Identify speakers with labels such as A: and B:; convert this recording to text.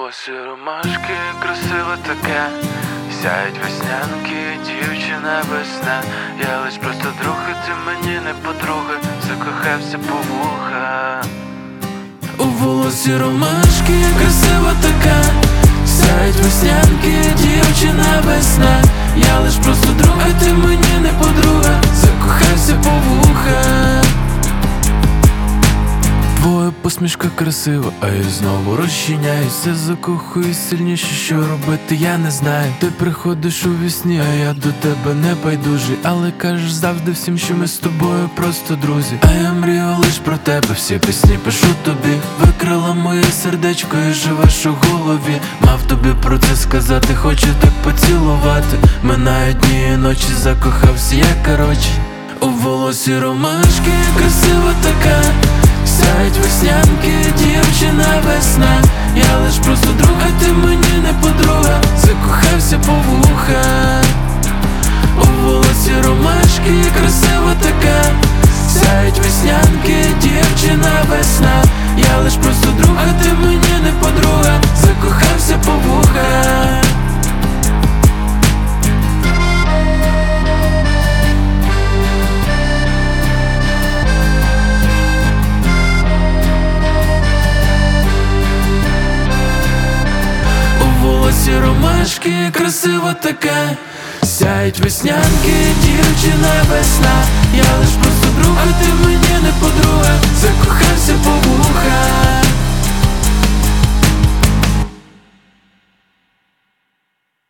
A: волосі ромашки, красиве таке, сяють веснянки, дівчина весна. Я лиш просто друг, і ти мені не подруга, закохався по вуха. У волосі ромашки, красива така, сяють веснянки, дівчина весна. Я лиш просто друг, і ти мені не подруга, закохався по вуха. Твоя посмішка красива, а я знову розчиняюся, закохуюсь сильніше, що робити я не знаю. Ти приходиш у вісні, а я до тебе не байдужий, але кажеш завжди всім, що ми з тобою просто друзі. А я мрію лиш про тебе, всі пісні пишу тобі. Викрила моє сердечко і живеш у голові. Мав тобі про це сказати, хочу так поцілувати. Минають дні і ночі, закохався я, короче. У волосі ромашки, красива така, сяють веснянки, дівчина весна. Я лиш просто друг, а ти мені не подруга, закохався по вуха. У волосі ромашки, красива така, сяють веснянки, дівчина весна. Я лиш просто друг, а ти мені не подруга, закохався по вуха. Ромашки, красива така, сяють веснянки, дівчина весна. Я лиш просто друг, а ти мені не подруга, закохався по вуха.